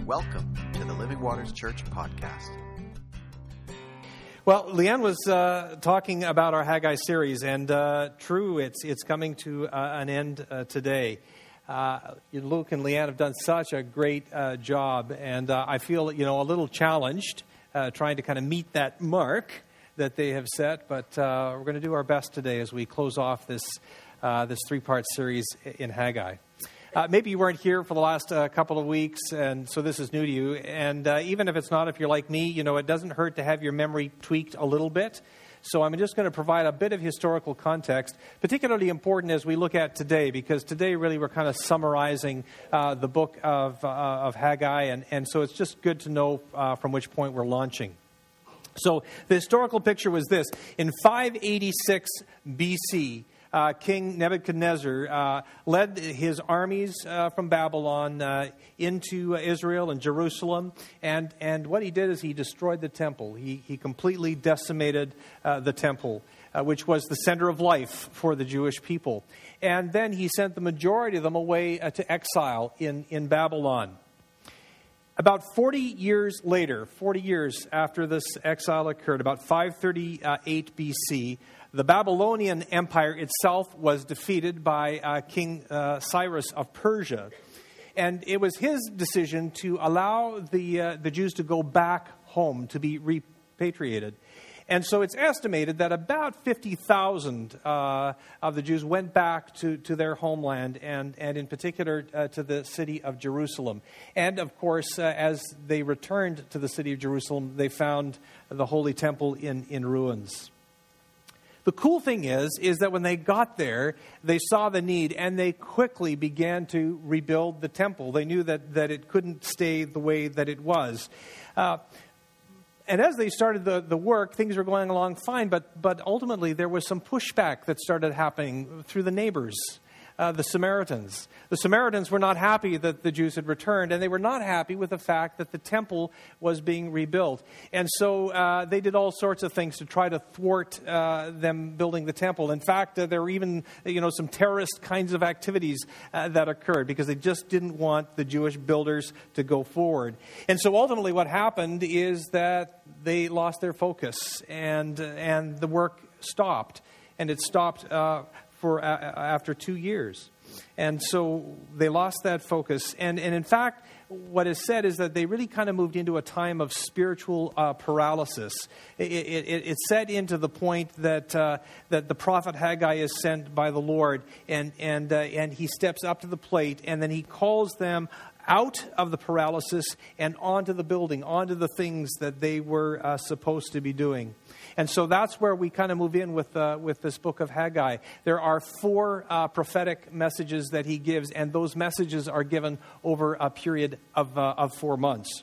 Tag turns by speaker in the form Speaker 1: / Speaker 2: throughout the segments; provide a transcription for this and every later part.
Speaker 1: Welcome to the Living Waters Church podcast.
Speaker 2: Well, Leanne was talking about our Haggai series, and true, it's coming to an end today. Luke and Leanne have done such a great job, and I feel, a little challenged trying to kind of meet that mark that they have set, but we're going to do our best today as we close off this three-part series in Haggai. Maybe you weren't here for the last couple of weeks, and so this is new to you. And even if it's not, if you're like me, it doesn't hurt to have your memory tweaked a little bit. So I'm just going to provide a bit of historical context, particularly important as we look at today, because today really we're kind of summarizing the book of Haggai, and so it's just good to know from which point we're launching. So the historical picture was this. In 586 B.C., King Nebuchadnezzar led his armies from Babylon into Israel and Jerusalem, and what he did is he destroyed the temple. He completely decimated the temple, which was the center of life for the Jewish people. And then he sent the majority of them away to exile in Babylon. About 40 years later, 40 years after this exile occurred, about 538 B.C., the Babylonian Empire itself was defeated by King Cyrus of Persia. And it was his decision to allow the Jews to go back home, to be repatriated. And so it's estimated that about 50,000 of the Jews went back to their homeland, and in particular to the city of Jerusalem. And of course, as they returned to the city of Jerusalem, they found the Holy Temple in ruins. The cool thing is that when they got there, they saw the need, and they quickly began to rebuild the temple. They knew that it couldn't stay the way that it was. And as they started the work, things were going along fine, but ultimately there was some pushback that started happening through the neighbors, the Samaritans. The Samaritans were not happy that the Jews had returned, and they were not happy with the fact that the temple was being rebuilt. And so they did all sorts of things to try to thwart them building the temple. In fact, there were even some terrorist kinds of activities that occurred because they just didn't want the Jewish builders to go forward. And so ultimately what happened is that they lost their focus, and the work stopped. And it stopped after 2 years. And so they lost that focus. And in fact, what is said is that they really kind of moved into a time of spiritual paralysis. It's set into the point that the prophet Haggai is sent by the Lord, and he steps up to the plate, and then he calls them out of the paralysis and onto the building, onto the things that they were supposed to be doing. And so that's where we kind of move in with this book of Haggai. There are 4 prophetic messages that he gives, and those messages are given over a period of 4 months.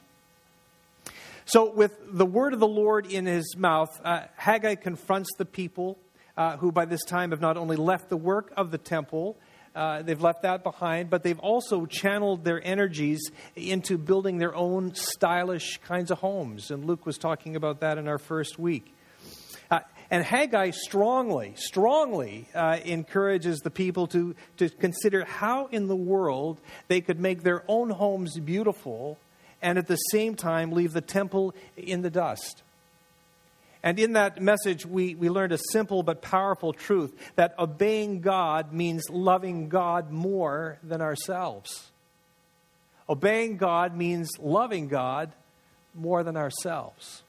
Speaker 2: So with the word of the Lord in his mouth, Haggai confronts the people who by this time have not only left the work of the temple, they've left that behind, but they've also channeled their energies into building their own stylish kinds of homes. And Luke was talking about that in our first week. And Haggai strongly encourages the people to consider how in the world they could make their own homes beautiful and at the same time leave the temple in the dust. And in that message, we learned a simple but powerful truth, that obeying God means loving God more than ourselves. Obeying God means loving God more than ourselves.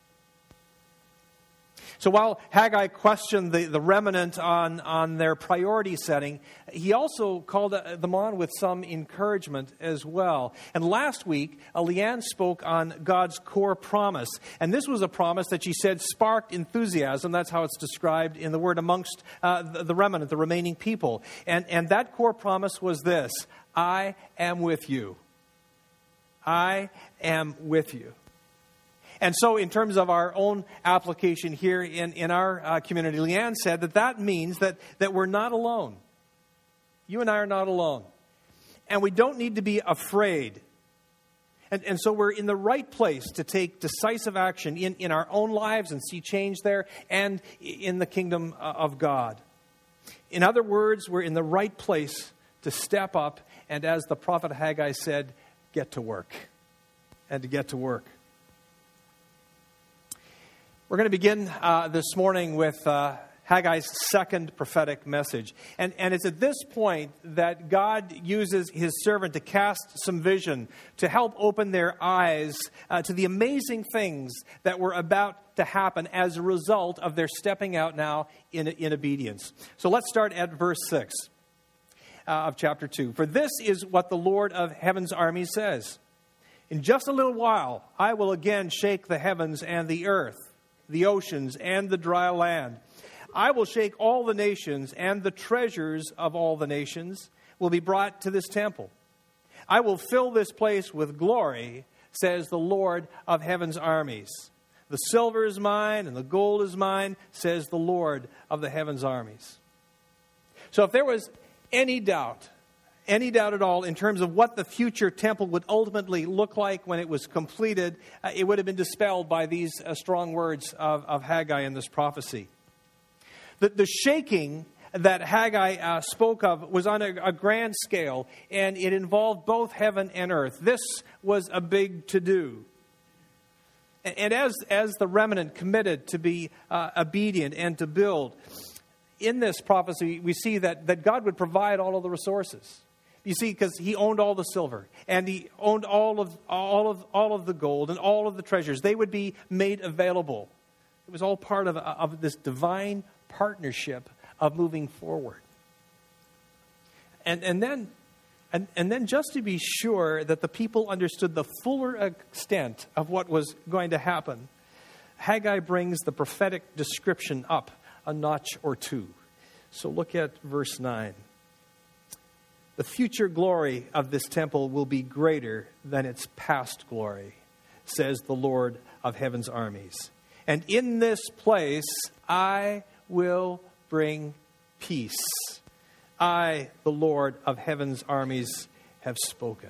Speaker 2: So while Haggai questioned the remnant on their priority setting, he also called them on with some encouragement as well. And last week, Leanne spoke on God's core promise. And this was a promise that she said sparked enthusiasm. That's how it's described in the Word amongst the remnant, the remaining people. And that core promise was this: I am with you. I am with you. And so in terms of our own application here in our community, Leanne said that means that we're not alone. You and I are not alone. And we don't need to be afraid. And so we're in the right place to take decisive action in our own lives and see change there and in the kingdom of God. In other words, we're in the right place to step up and, as the prophet Haggai said, get to work. and to get to work. We're going to begin this morning with Haggai's second prophetic message. And it's at this point that God uses his servant to cast some vision to help open their eyes to the amazing things that were about to happen as a result of their stepping out now in obedience. So let's start at verse 6 of chapter 2. For this is what the Lord of heaven's armies says. In just a little while, I will again shake the heavens and the earth, the oceans and the dry land. I will shake all the nations, and the treasures of all the nations will be brought to this temple. I will fill this place with glory, says the Lord of heaven's armies. The silver is mine, and the gold is mine, says the Lord of the heaven's armies. So if there was any doubt at all in terms of what the future temple would ultimately look like when it was completed, it would have been dispelled by these strong words of Haggai in this prophecy. The shaking that Haggai spoke of was on a grand scale, and it involved both heaven and earth. This was a big to-do. And as the remnant committed to be obedient and to build, in this prophecy we see that God would provide all of the resources. You see, because he owned all the silver, and he owned all of the gold and all of the treasures. They would be made available. It was all part of this divine partnership of moving forward. And then just to be sure that the people understood the fuller extent of what was going to happen, Haggai brings the prophetic description up a notch or two. So look at verse 9. The future glory of this temple will be greater than its past glory, says the Lord of heaven's armies. And in this place I will bring peace. I, the Lord of heaven's armies, have spoken.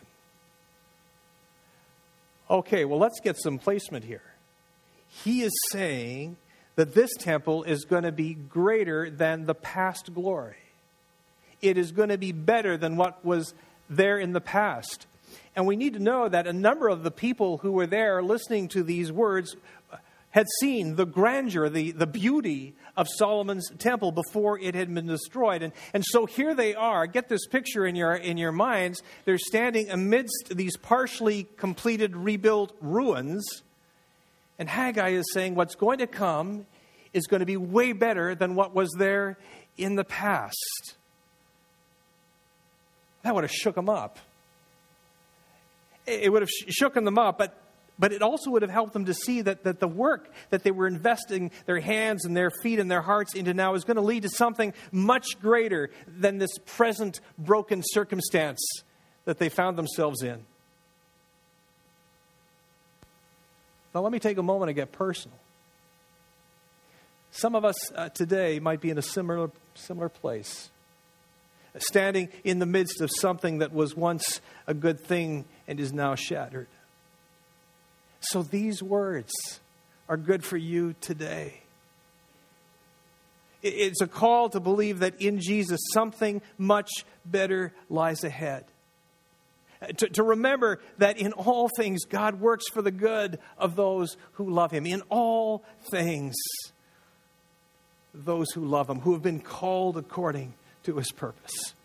Speaker 2: Okay, well, let's get some placement here. He is saying that this temple is going to be greater than the past glory. It is going to be better than what was there in the past. And we need to know that a number of the people who were there listening to these words had seen the grandeur, the beauty of Solomon's temple before it had been destroyed. And so here they are. Get this picture in your minds. They're standing amidst these partially completed, rebuilt ruins. And Haggai is saying what's going to come is going to be way better than what was there in the past. That would have shook them up. It would have shooken them up, but it also would have helped them to see that the work that they were investing their hands and their feet and their hearts into now is going to lead to something much greater than this present broken circumstance that they found themselves in. Now let me take a moment to get personal. Some of us today might be in a similar place, standing in the midst of something that was once a good thing and is now shattered. So these words are good for you today. It's a call to believe that in Jesus something much better lies ahead. To remember that in all things God works for the good of those who love him. In all things, those who love him, who have been called according to his purpose.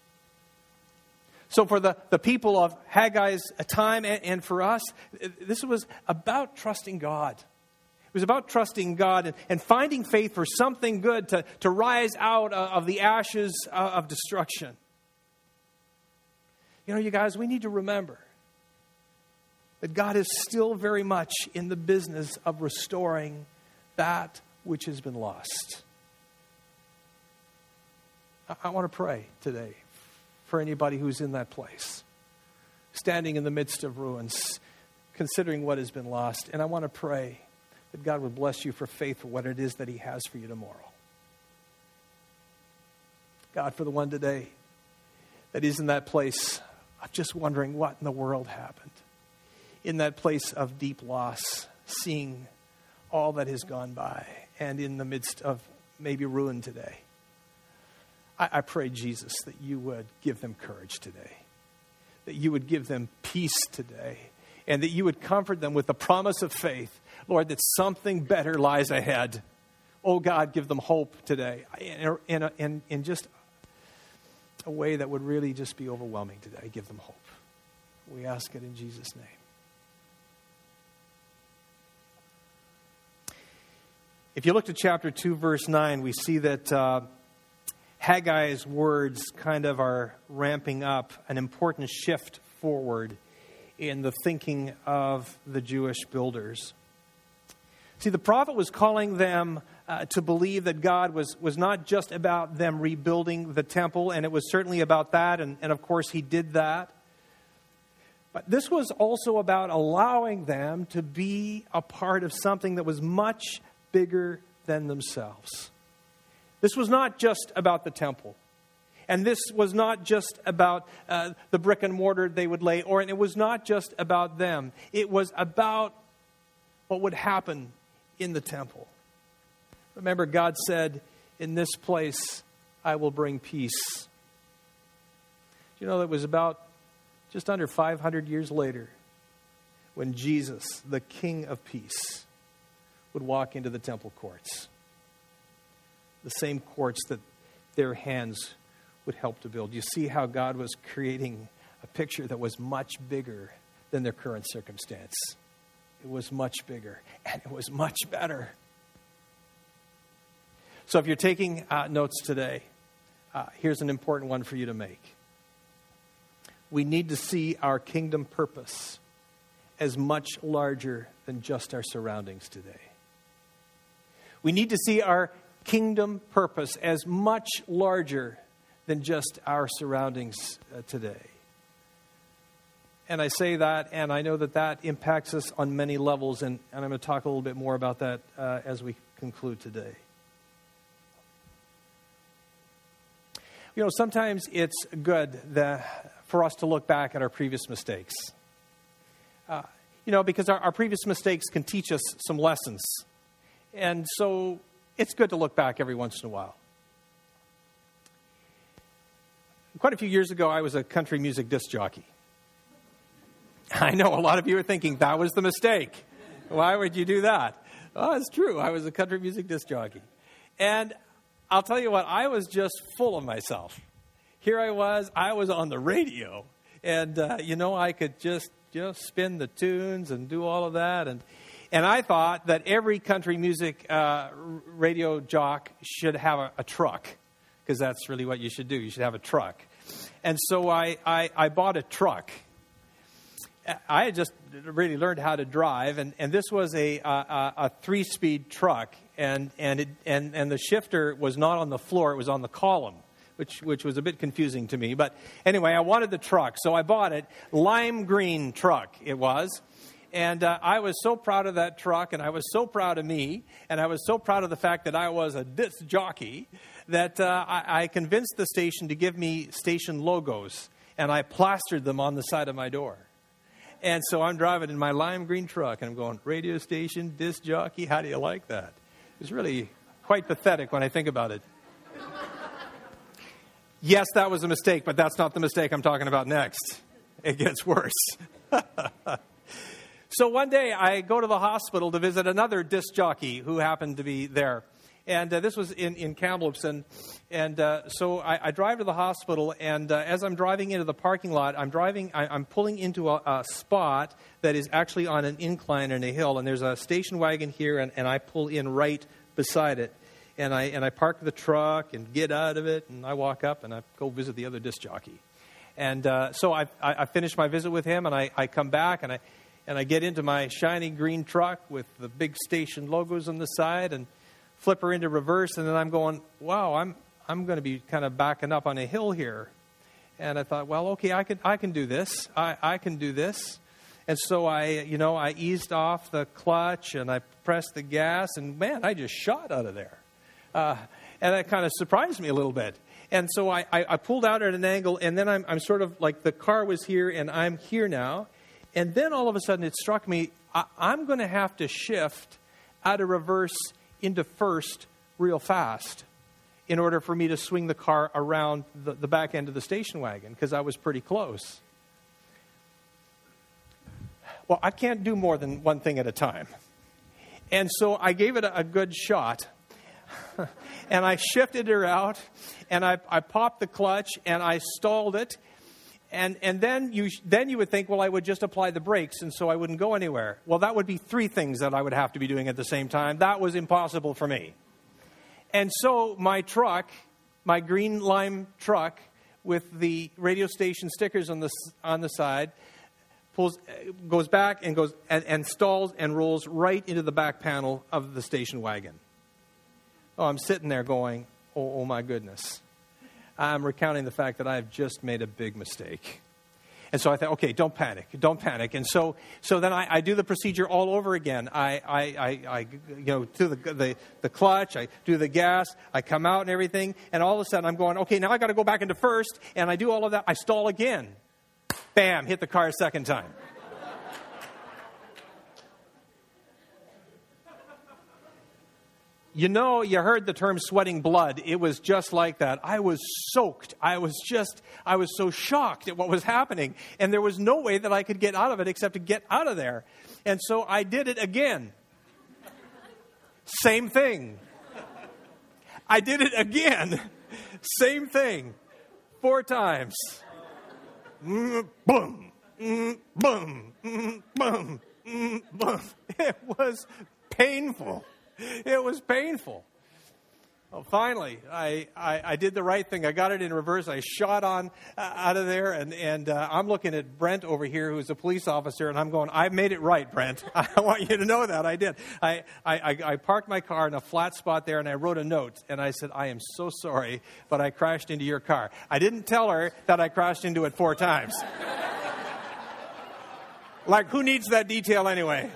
Speaker 2: So for the people of Haggai's time and for us, this was about trusting God. It was about trusting God and finding faith for something good to rise out of the ashes of destruction. You know, you guys, we need to remember that God is still very much in the business of restoring that which has been lost. I want to pray today for anybody who's in that place, standing in the midst of ruins, considering what has been lost. And I want to pray that God would bless you for faith for what it is that he has for you tomorrow. God, for the one today that is in that place of just wondering what in the world happened, in that place of deep loss, seeing all that has gone by, and in the midst of maybe ruin today, I pray, Jesus, that you would give them courage today, that you would give them peace today, and that you would comfort them with the promise of faith, Lord, that something better lies ahead. Oh, God, give them hope today in just a way that would really just be overwhelming today. Give them hope. We ask it in Jesus' name. If you look at chapter 2, verse 9, we see that Haggai's words kind of are ramping up an important shift forward in the thinking of the Jewish builders. See, the prophet was calling them to believe that God was not just about them rebuilding the temple, and it was certainly about that, and of course he did that. But this was also about allowing them to be a part of something that was much bigger than themselves. This was not just about the temple. And this was not just about the brick and mortar they would lay, or it was not just about them. It was about what would happen in the temple. Remember, God said, in this place I will bring peace. You know, that was about just under 500 years later when Jesus, the King of Peace, would walk into the temple courts. The same courts that their hands would help to build. You see how God was creating a picture that was much bigger than their current circumstance. It was much bigger, and it was much better. So if you're taking notes today, here's an important one for you to make. We need to see our kingdom purpose as much larger than just our surroundings today. We need to see our kingdom purpose as much larger than just our surroundings today. And I say that, and I know that that impacts us on many levels, and I'm going to talk a little bit more about that as we conclude today. You know, sometimes it's good for us to look back at our previous mistakes. Because our previous mistakes can teach us some lessons. And so it's good to look back every once in a while. Quite a few years ago, I was a country music disc jockey. I know a lot of you are thinking, that was the mistake. Why would you do that? Oh, it's true. I was a country music disc jockey. And I'll tell you what, I was just full of myself. Here I was on the radio. And, I could just spin the tunes and do all of that. And I thought that every country music radio jock should have a truck, because that's really what you should do. You should have a truck. And so I bought a truck. I had just really learned how to drive, and this was a 3-speed truck, and the shifter was not on the floor; it was on the column, which was a bit confusing to me. But anyway, I wanted the truck, so I bought it. Lime green truck it was. And I was so proud of that truck, and I was so proud of me, and I was so proud of the fact that I was a disc jockey that I convinced the station to give me station logos, and I plastered them on the side of my door. And so I'm driving in my lime green truck, and I'm going, radio station, disc jockey, how do you like that? It was really quite pathetic when I think about it. Yes, that was a mistake, but that's not the mistake I'm talking about next. It gets worse. So one day I go to the hospital to visit another disc jockey who happened to be there. And this was in Kamloops. And so I drive to the hospital, and as I'm driving into the parking lot, I'm pulling into a spot that is actually on an incline and a hill. And there's a station wagon here, and I pull in right beside it. And I park the truck and get out of it, and I walk up and I go visit the other disc jockey. And so I finish my visit with him, and I come back, and I get into my shiny green truck with the big station logos on the side and flip her into reverse. And then I'm going, wow, I'm going to be kind of backing up on a hill here. And I thought, well, okay, I can do this. I can do this. And so I eased off the clutch and I pressed the gas, and man, I just shot out of there. And that kind of surprised me a little bit. And so I pulled out at an angle, and then I'm sort of like the car was here and I'm here now. And then all of a sudden it struck me, I'm going to have to shift out of reverse into first real fast in order for me to swing the car around the back end of the station wagon, because I was pretty close. well, I can't do more than one thing at a time. And so I gave it a good shot. And I shifted her out, and I popped the clutch, and I stalled it. And then you would think, well, I would just apply the brakes, and so I wouldn't go anywhere. Well, that would be three things that I would have to be doing at the same time. That was impossible for me. And so my truck, my green lime truck with the radio station stickers on the side, goes back and stalls and rolls right into the back panel of the station wagon. Oh, I'm sitting there going, oh my goodness. I'm recounting the fact that I've just made a big mistake. And so I thought, okay, don't panic. And so then I do the procedure all over again. I do the clutch, I do the gas, I come out and everything, and all of a sudden I'm going, okay, now I got to go back into first, and I do all of that. I stall again. Bam, hit the car a second time. You know, you heard the term sweating blood. It was just like that. I was soaked. I was so shocked at what was happening. And there was no way that I could get out of it except to get out of there. And so I did it again. Same thing. I did it again. Same thing. 4 times. Boom. Boom. Boom. Boom. Boom. It was painful. It was painful. Well, finally, I did the right thing. I got it in reverse. I shot on out of there, and I'm looking at Brent over here, who's a police officer, and I'm going, I made it right, Brent. I want you to know that I did. I parked my car in a flat spot there, and I wrote a note, and I said, I am so sorry, but I crashed into your car. I didn't tell her that I crashed into it 4 times. Like, who needs that detail anyway?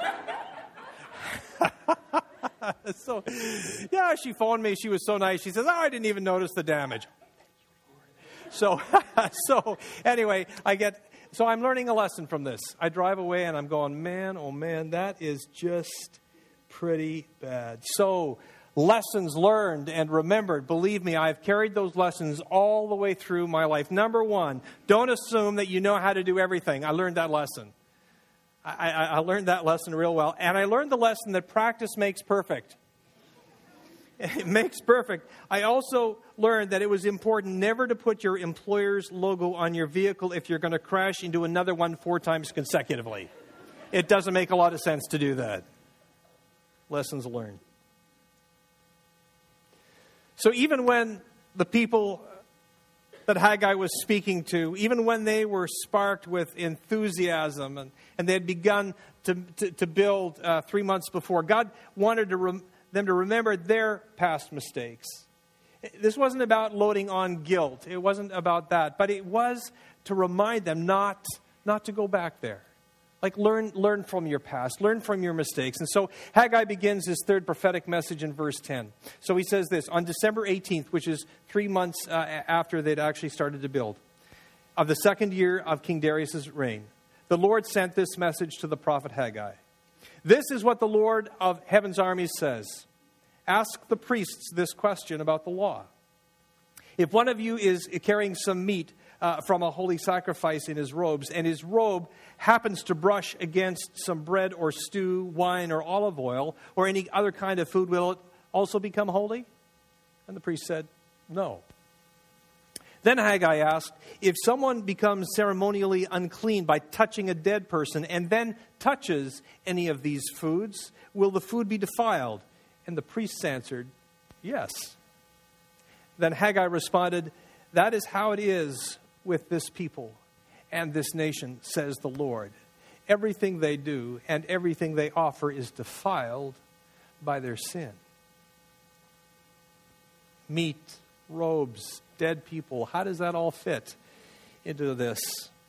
Speaker 2: So, yeah, she phoned me. She was so nice. She says, I didn't even notice the damage. So anyway, I'm learning a lesson from this. I drive away and I'm going, man, oh man, that is just pretty bad. So, lessons learned and remembered. Believe me, I've carried those lessons all the way through my life. Number 1, don't assume that you know how to do everything. I learned that lesson. I learned that lesson real well. And I learned the lesson that practice makes perfect. It makes perfect. I also learned that it was important never to put your employer's logo on your vehicle if you're going to crash into another one 4 times consecutively. It doesn't make a lot of sense to do that. Lessons learned. So even when the people that Haggai was speaking to, even when they were sparked with enthusiasm and they had begun to build 3 months before, God wanted them to remember their past mistakes. This wasn't about loading on guilt. It wasn't about that. But it was to remind them not to go back there. Like learn from your past. Learn from your mistakes. And so Haggai begins his 3rd prophetic message in verse 10. So he says this, on December 18th, which is 3 months after they'd actually started to build, of the 2nd year of King Darius' reign, the Lord sent this message to the prophet Haggai. This is what the Lord of heaven's armies says. Ask the priests this question about the law. If one of you is carrying some meat from a holy sacrifice in his robes, and his robe happens to brush against some bread or stew, wine or olive oil, or any other kind of food, will it also become holy? And the priest said, no. Then Haggai asked, if someone becomes ceremonially unclean by touching a dead person and then touches any of these foods, will the food be defiled? And the priests answered, yes. Then Haggai responded, that is how it is with this people and this nation, says the Lord. Everything they do and everything they offer is defiled by their sin. Meat, robes, dead people, how does that all fit into this?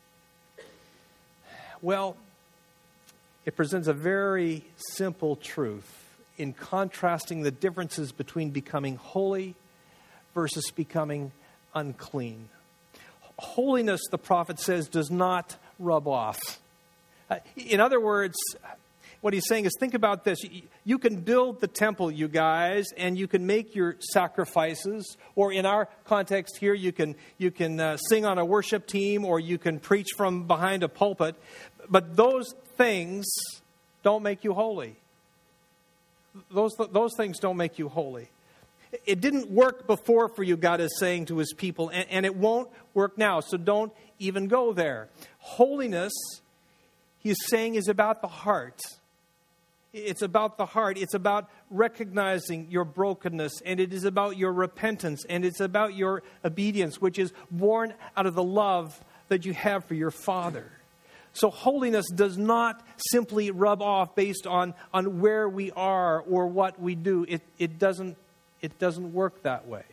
Speaker 2: Well, it presents a very simple truth in contrasting the differences between becoming holy versus becoming unclean. Holiness, the prophet says, does not rub off. In other words, What he's saying is, think about this. You can build the temple, you guys, and you can make your sacrifices. Or in our context here, you can sing on a worship team, or you can preach from behind a pulpit. But those things don't make you holy. Those things don't make you holy. It didn't work before for you, God is saying to his people, and it won't work now. So don't even go there. Holiness, he's saying, is about the heart. It's about the heart. It's about recognizing your brokenness, and it is about your repentance, and it's about your obedience, which is born out of the love that you have for your Father. So holiness does not simply rub off based on where we are or what we do. It doesn't work that way.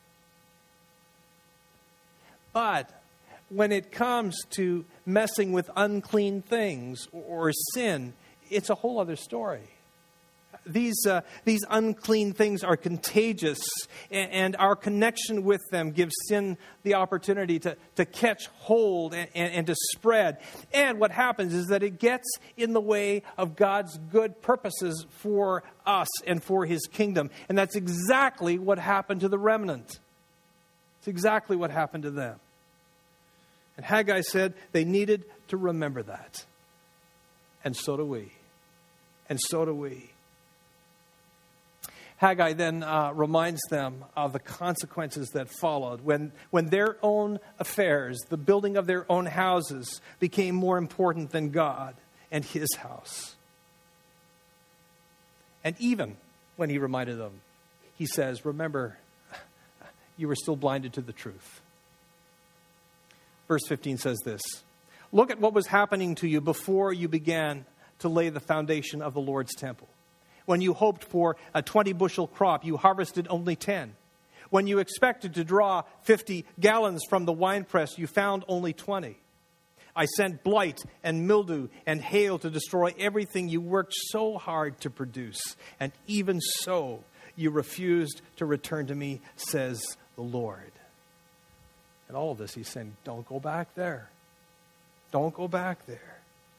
Speaker 2: But when it comes to messing with unclean things or sin, it's a whole other story. These unclean things are contagious, and our connection with them gives sin the opportunity to catch hold and to spread. And what happens is that it gets in the way of God's good purposes for us and for his kingdom. And that's exactly what happened to the remnant. It's exactly what happened to them. And Haggai said they needed to remember that. And so do we. And so do we. Haggai then reminds them of the consequences that followed when their own affairs, the building of their own houses, became more important than God and his house. And even when he reminded them, he says, remember, you were still blinded to the truth. Verse 15 says this, look at what was happening to you before you began to lay the foundation of the Lord's temple. When you hoped for a 20-bushel crop, you harvested only 10. When you expected to draw 50 gallons from the winepress, you found only 20. I sent blight and mildew and hail to destroy everything you worked so hard to produce. And even so, you refused to return to me, says the Lord. And all of this, he's saying, don't go back there. Don't go back there.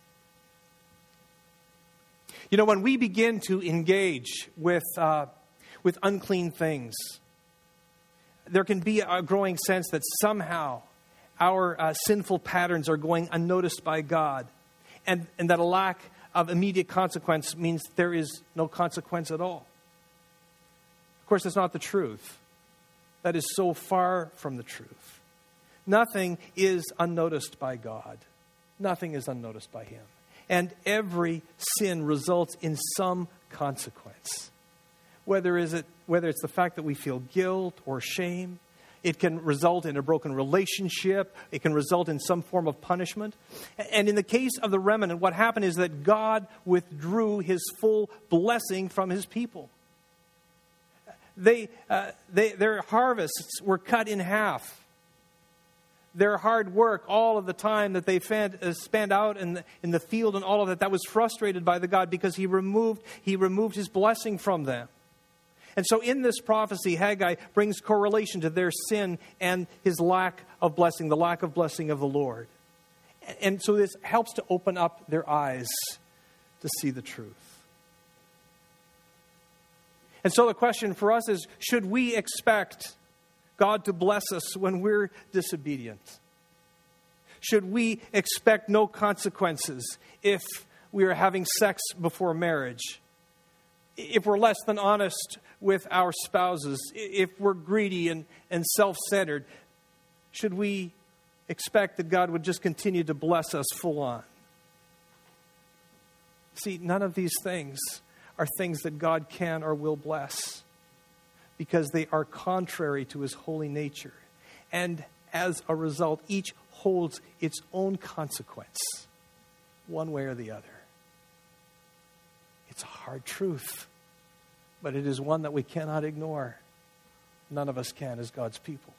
Speaker 2: You know, when we begin to engage with unclean things, there can be a growing sense that somehow our sinful patterns are going unnoticed by God, and that a lack of immediate consequence means there is no consequence at all. Of course, that's not the truth. That is so far from the truth. Nothing is unnoticed by God. Nothing is unnoticed by him. And every sin results in some consequence. Whether it's the fact that we feel guilt or shame, it can result in a broken relationship, it can result in some form of punishment. And in the case of the remnant, what happened is that God withdrew his full blessing from his people. Their harvests were cut in half. Their hard work, all of the time that they spent out in the field and all of that was frustrated by the God because he removed his blessing from them. And so in this prophecy, Haggai brings correlation to their sin and his lack of blessing, the lack of blessing of the Lord. And so this helps to open up their eyes to see the truth. And so the question for us is, should we expect God to bless us when we're disobedient? Should we expect no consequences if we are having sex before marriage? If we're less than honest with our spouses? If we're greedy and self-centered? Should we expect that God would just continue to bless us full on? See, none of these things are things that God can or will bless, because they are contrary to his holy nature. And as a result, each holds its own consequence, one way or the other. It's a hard truth, but it is one that we cannot ignore. None of us can as God's people.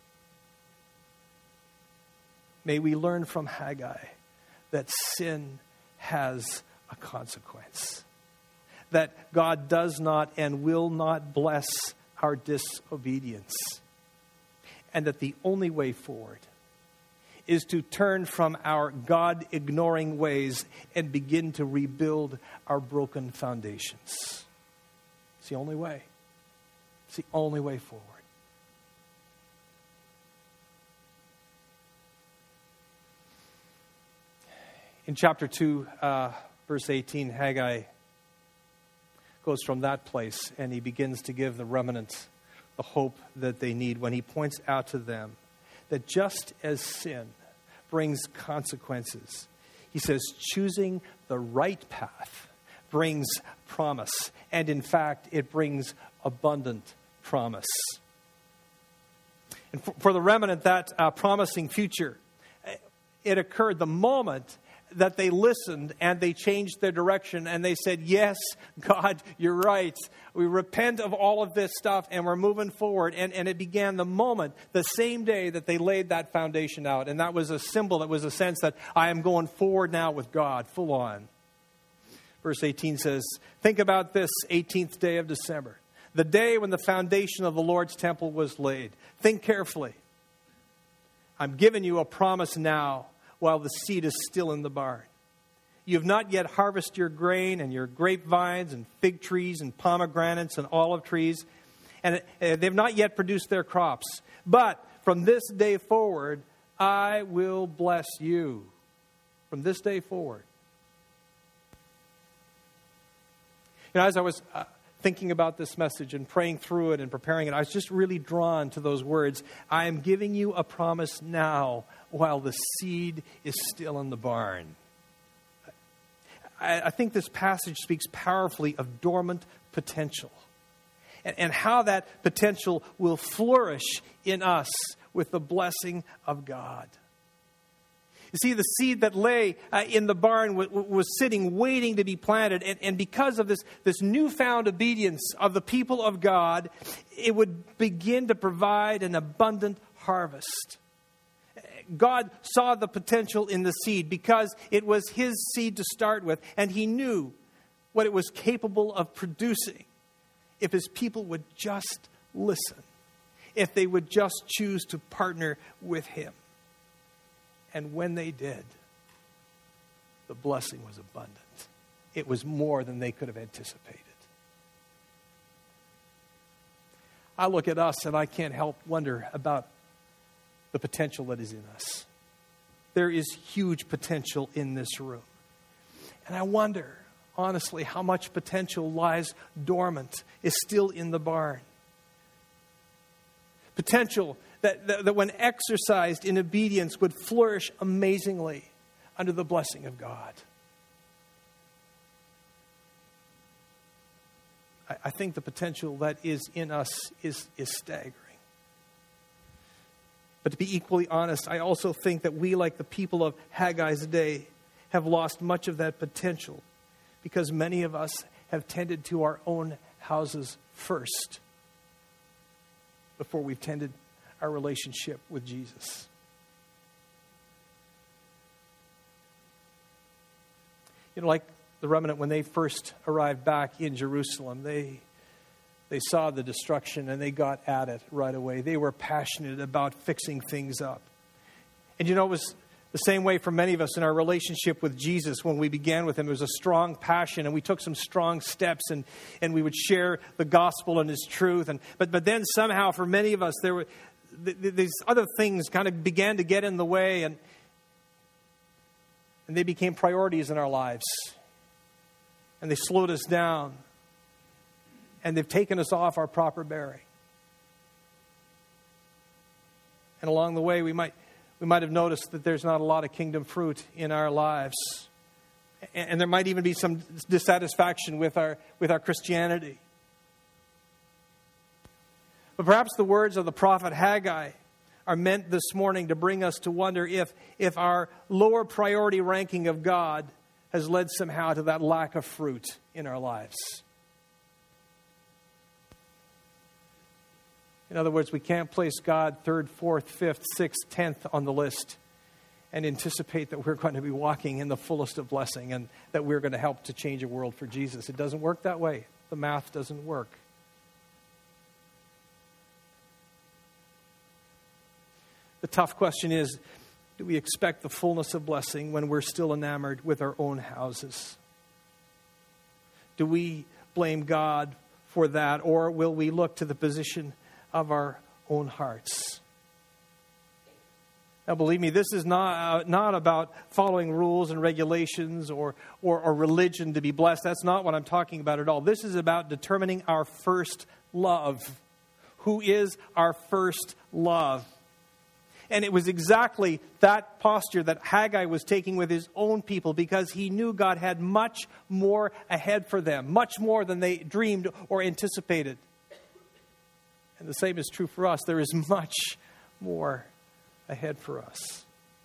Speaker 2: May we learn from Haggai that sin has a consequence, that God does not and will not bless our disobedience, and that the only way forward is to turn from our God-ignoring ways and begin to rebuild our broken foundations. It's the only way. It's the only way forward. In chapter 2, verse 18, Haggai goes from that place and he begins to give the remnant the hope that they need when he points out to them that just as sin brings consequences, he says choosing the right path brings promise. And in fact, it brings abundant promise. And for the remnant, that promising future, it occurred the moment that they listened and they changed their direction and they said, yes, God, you're right. We repent of all of this stuff and we're moving forward. And it began the moment, the same day that they laid that foundation out. And that was a symbol, that was a sense that I am going forward now with God, full on. Verse 18 says, think about this 18th day of December, the day when the foundation of the Lord's temple was laid. Think carefully. I'm giving you a promise now, while the seed is still in the barn. You have not yet harvested your grain and your grapevines and fig trees and pomegranates and olive trees, and they've not yet produced their crops. But from this day forward, I will bless you. From this day forward. You know, as I was thinking about this message and praying through it and preparing it, I was just really drawn to those words. I am giving you a promise now while the seed is still in the barn. I think this passage speaks powerfully of dormant potential and how that potential will flourish in us with the blessing of God. You see, the seed that lay in the barn was sitting, waiting to be planted. And because of this newfound obedience of the people of God, it would begin to provide an abundant harvest. God saw the potential in the seed because it was his seed to start with. And he knew what it was capable of producing if his people would just listen, if they would just choose to partner with him. And when they did, the blessing was abundant. It was more than they could have anticipated. I look at us and I can't help wonder about the potential that is in us. There is huge potential in this room. And I wonder, honestly, how much potential lies dormant, is still in the barn. Potential that when exercised in obedience would flourish amazingly under the blessing of God. I think the potential that is in us is staggering. But to be equally honest, I also think that we, like the people of Haggai's day, have lost much of that potential because many of us have tended to our own houses first before we've tended our relationship with Jesus. You know, like the remnant, when they first arrived back in Jerusalem, they saw the destruction and they got at it right away. They were passionate about fixing things up. And you know, it was the same way for many of us in our relationship with Jesus. When we began with him, it was a strong passion, and we took some strong steps, and we would share the gospel and his truth. But then somehow for many of us, there were these other things kind of began to get in the way, and they became priorities in our lives. And they slowed us down. And they've taken us off our proper bearing. And along the way, we might have noticed that there's not a lot of kingdom fruit in our lives. And there might even be some dissatisfaction with our Christianity. But perhaps the words of the prophet Haggai are meant this morning to bring us to wonder if our lower priority ranking of God has led somehow to that lack of fruit in our lives. In other words, we can't place God 3rd, 4th, 5th, 6th, 10th on the list and anticipate that we're going to be walking in the fullest of blessing and that we're going to help to change a world for Jesus. It doesn't work that way. The math doesn't work. The tough question is, do we expect the fullness of blessing when we're still enamored with our own houses? Do we blame God for that, or will we look to the position of our own hearts? Now, believe me, this is not about following rules and regulations or religion to be blessed. That's not what I'm talking about at all. This is about determining our first love. Who is our first love? And it was exactly that posture that Haggai was taking with his own people, because he knew God had much more ahead for them, much more than they dreamed or anticipated. And the same is true for us. There is much more ahead for us.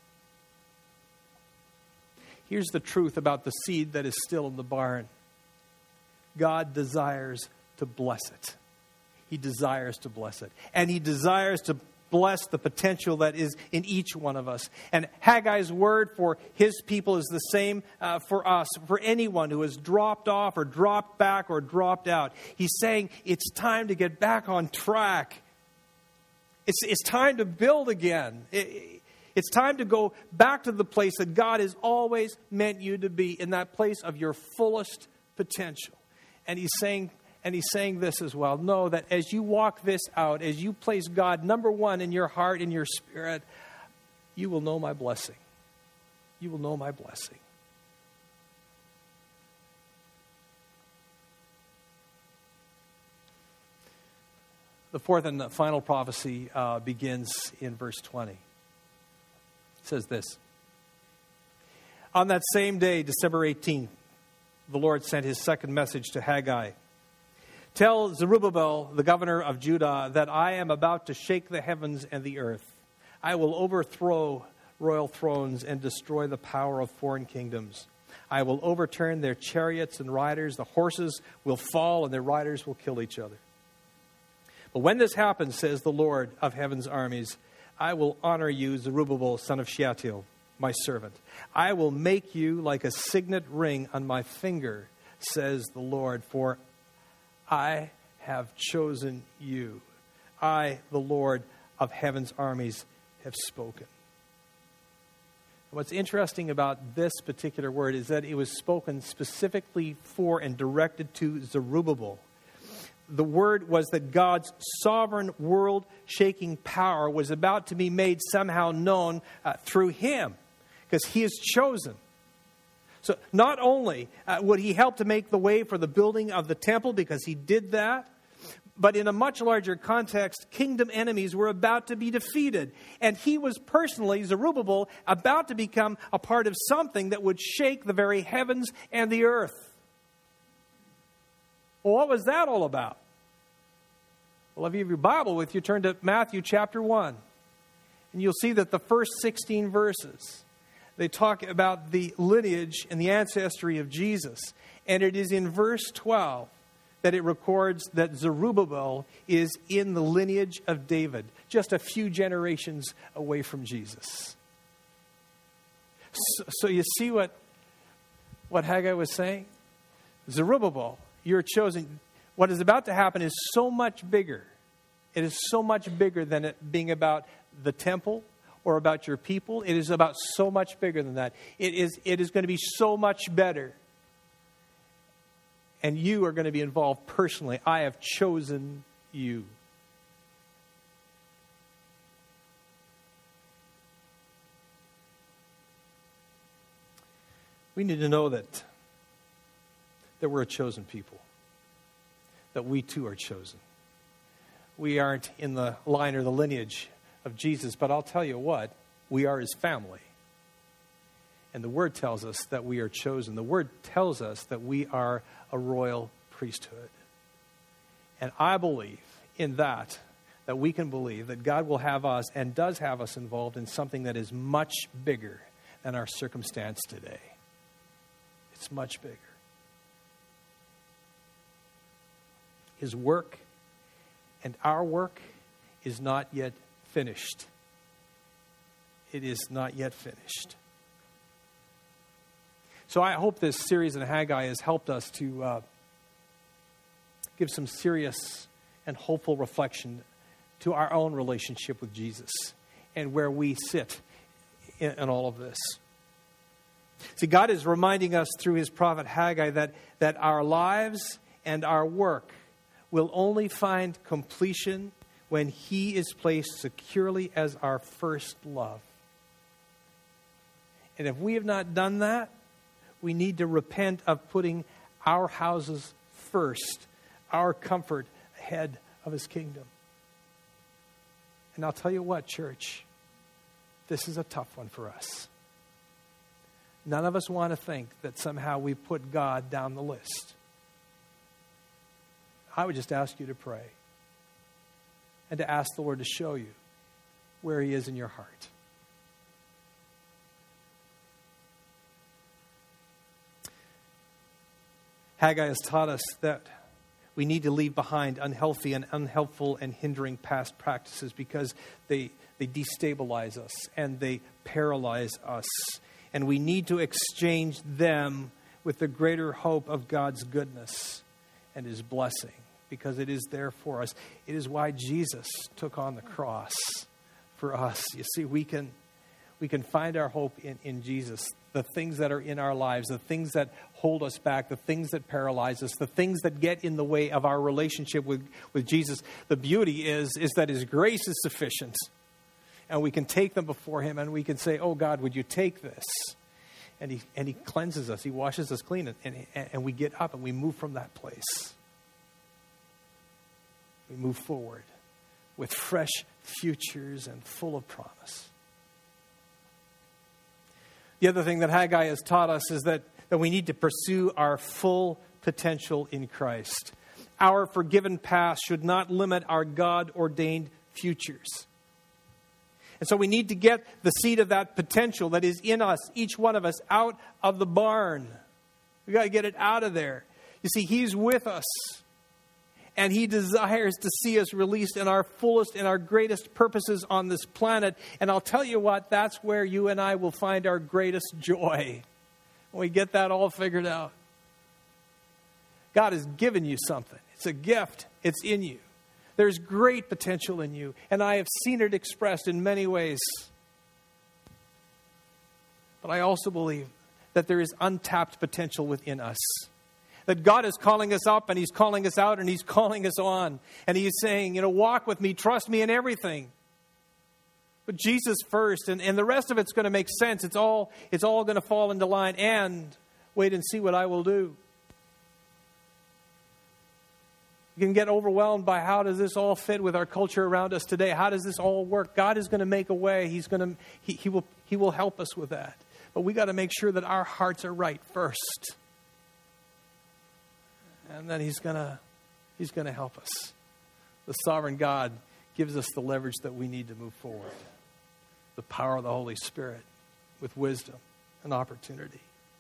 Speaker 2: Here's the truth about the seed that is still in the barn. God desires to bless it. He desires to bless it. And He desires to bless the potential that is in each one of us. And Haggai's word for his people is the same for us, for anyone who has dropped off or dropped back or dropped out. He's saying it's time to get back on track. It's time to build again. It's time to go back to the place that God has always meant you to be, in that place of your fullest potential. And he's saying this as well. Know that as you walk this out, as you place God number one in your heart, in your spirit, you will know my blessing. You will know my blessing. The fourth and final prophecy begins in verse 20. It says this: On that same day, December 18th, the Lord sent His second message to Haggai. Tell Zerubbabel, the governor of Judah, that I am about to shake the heavens and the earth. I will overthrow royal thrones and destroy the power of foreign kingdoms. I will overturn their chariots and riders. The horses will fall and their riders will kill each other. But when this happens, says the Lord of heaven's armies, I will honor you, Zerubbabel, son of Shealtiel, my servant. I will make you like a signet ring on my finger, says the Lord, for I have chosen you. I, the Lord of heaven's armies, have spoken. What's interesting about this particular word is that it was spoken specifically for and directed to Zerubbabel. The word was that God's sovereign, world-shaking power was about to be made somehow known through him, because he is chosen. So not only would he help to make the way for the building of the temple, because he did that, but in a much larger context, kingdom enemies were about to be defeated. And he was personally, Zerubbabel, about to become a part of something that would shake the very heavens and the earth. Well, what was that all about? Well, if you have your Bible with you, turn to Matthew chapter 1. And you'll see that the first 16 verses, they talk about the lineage and the ancestry of Jesus. And it is in verse 12 that it records that Zerubbabel is in the lineage of David, just a few generations away from Jesus. So you see what Haggai was saying? Zerubbabel, you're chosen. What is about to happen is so much bigger. It is so much bigger than it being about the temple or about your people. It is about so much bigger than that. It is going to be so much better. And you are going to be involved personally. I have chosen you. We need to know that we're a chosen people. That we too are chosen. We aren't in the line or the lineage of Jesus, but I'll tell you what, we are his family. And the Word tells us that we are chosen. The Word tells us that we are a royal priesthood. And I believe in that we can believe that God will have us and does have us involved in something that is much bigger than our circumstance today. It's much bigger. His work and our work is not yet finished. It is not yet finished. So I hope this series in Haggai has helped us to give some serious and hopeful reflection to our own relationship with Jesus and where we sit in all of this. See, God is reminding us through his prophet Haggai that our lives and our work will only find completion when he is placed securely as our first love. And if we have not done that, we need to repent of putting our houses first, our comfort ahead of his kingdom. And I'll tell you what, church, this is a tough one for us. None of us want to think that somehow we put God down the list. I would just ask you to pray and to ask the Lord to show you where he is in your heart. Haggai has taught us that we need to leave behind unhealthy and unhelpful and hindering past practices because they destabilize us and they paralyze us. And we need to exchange them with the greater hope of God's goodness and his blessing, because it is there for us. It is why Jesus took on the cross for us. You see, we can find our hope in Jesus. The things that are in our lives, the things that hold us back, the things that paralyze us, the things that get in the way of our relationship with Jesus. The beauty is that his grace is sufficient. And we can take them before him and we can say, oh God, would you take this? And he cleanses us. He washes us clean. And we get up and we move from that place. We move forward with fresh futures and full of promise. The other thing that Haggai has taught us is that we need to pursue our full potential in Christ. Our forgiven past should not limit our God-ordained futures. And so we need to get the seed of that potential that is in us, each one of us, out of the barn. We've got to get it out of there. You see, he's with us. And he desires to see us released in our fullest and our greatest purposes on this planet. And I'll tell you what, that's where you and I will find our greatest joy. When we get that all figured out. God has given you something. It's a gift. It's in you. There's great potential in you. And I have seen it expressed in many ways. But I also believe that there is untapped potential within us. That God is calling us up and he's calling us out and he's calling us on. And he's saying, walk with me, trust me in everything. But Jesus first, and the rest of it's going to make sense. It's all going to fall into line. And wait and see what I will do. You can get overwhelmed by how does this all fit with our culture around us today? How does this all work? God is going to make a way. He will help us with that. But we got to make sure that our hearts are right first. And then he's going to help us. The sovereign God gives us the leverage that we need to move forward. The power of the Holy Spirit with wisdom and opportunity.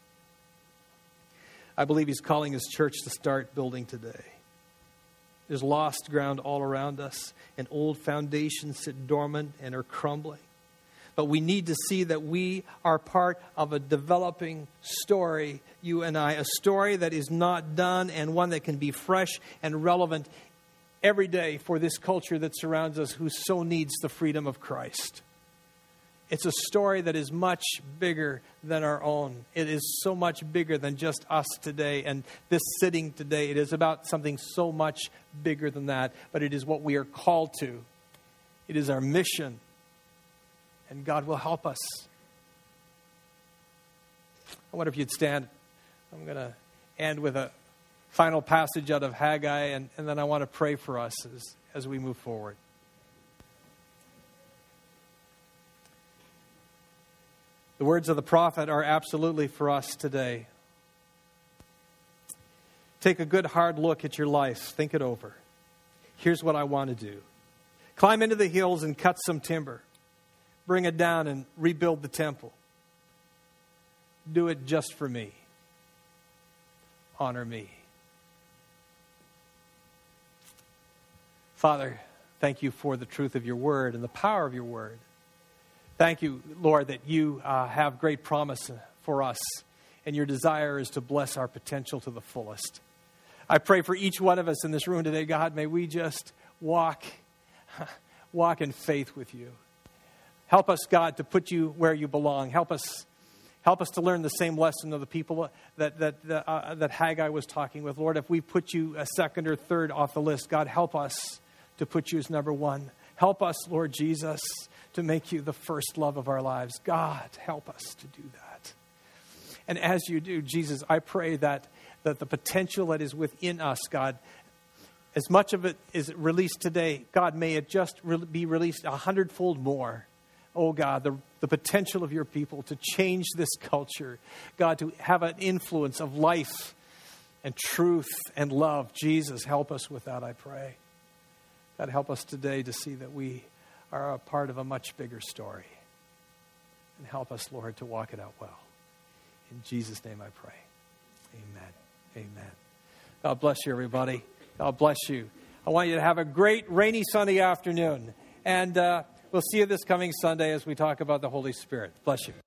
Speaker 2: I believe he's calling his church to start building today. There's lost ground all around us, and old foundations sit dormant and are crumbling. But we need to see that we are part of a developing story, you and I, a story that is not done and one that can be fresh and relevant every day for this culture that surrounds us who so needs the freedom of Christ. It's a story that is much bigger than our own. It is so much bigger than just us today and this sitting today. It is about something so much bigger than that, but it is what we are called to. It is our mission, and God will help us. I wonder if you'd stand. I'm going to end with a final passage out of Haggai, and then I want to pray for us as we move forward. The words of the prophet are absolutely for us today. Take a good hard look at your life. Think it over. Here's what I want to do. Climb into the hills and cut some timber. Bring it down and rebuild the temple. Do it just for me. Honor me. Father, thank you for the truth of your word and the power of your word. Thank you, Lord, that you have great promise for us, and your desire is to bless our potential to the fullest. I pray for each one of us in this room today, God, may we just walk in faith with you. Help us, God, to put you where you belong. Help us to learn the same lesson of the people that Haggai was talking with. Lord, if we put you a second or third off the list, God, help us to put you as number one. Help us, Lord Jesus, to make you the first love of our lives. God, help us to do that. And as you do, Jesus, I pray that the potential that is within us, God, as much of it is released today, God, may it just be released 100-fold more. Oh, God, the potential of your people to change this culture. God, to have an influence of life and truth and love. Jesus, help us with that, I pray. God, help us today to see that we are a part of a much bigger story. And help us, Lord, to walk it out well. In Jesus' name I pray. Amen. Amen. God bless you, everybody. God bless you. I want you to have a great rainy Sunday afternoon. And we'll see you this coming Sunday as we talk about the Holy Spirit. Bless you.